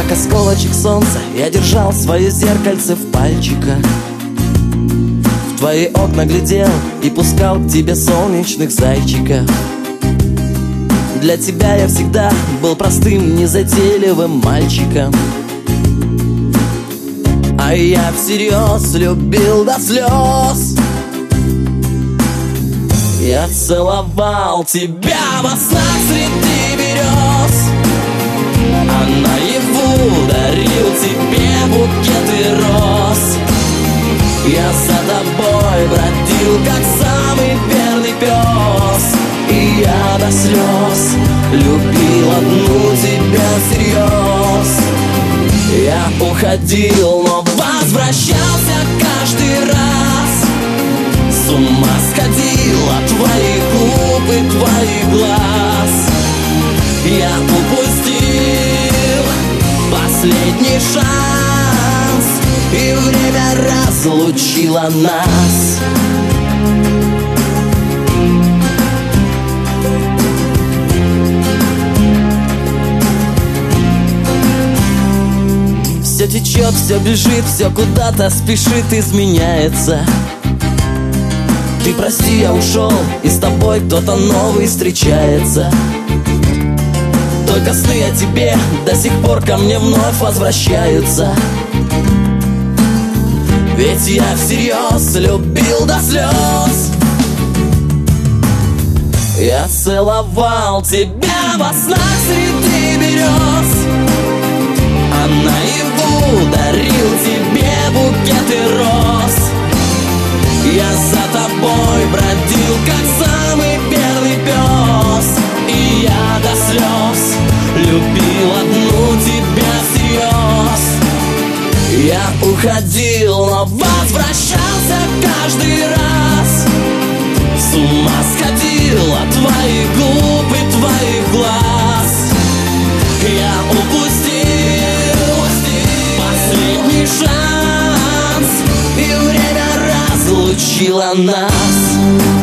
как осколочек солнца, я держал свое зеркальце в пальчиках. В твои окна глядел и пускал к тебе солнечных зайчиков. Для тебя я всегда был простым, незатейливым мальчиком. А я всерьез любил до слез. Я целовал тебя во снах среди берез, а наяву дарил тебе букеты роз. Я за тобой бродил, как самый верный пес, и я до слез любил одну тебя всерьез. Я уходил, но возвращался каждый раз. С ума сходил от твоих губ и твоих глаз. Я упустил последний шанс, и время разлучило нас. Все течет, все бежит, все куда-то спешит, изменяется. Ты прости, я ушел, и с тобой кто-то новый встречается. Только сны о тебе до сих пор ко мне вновь возвращаются. Ведь я всерьез любил до слез. Я целовал тебя во снах среди берез, а наяву дарил тебе букеты роз. Я за тобой бродил, как самый верный пес, и я до слез любил одну тебя всерьез. Я уходил, но возвращался каждый раз. С ума сходил от твоих губ и твоих глаз. Я упустил последний шанс, и время разлучило нас.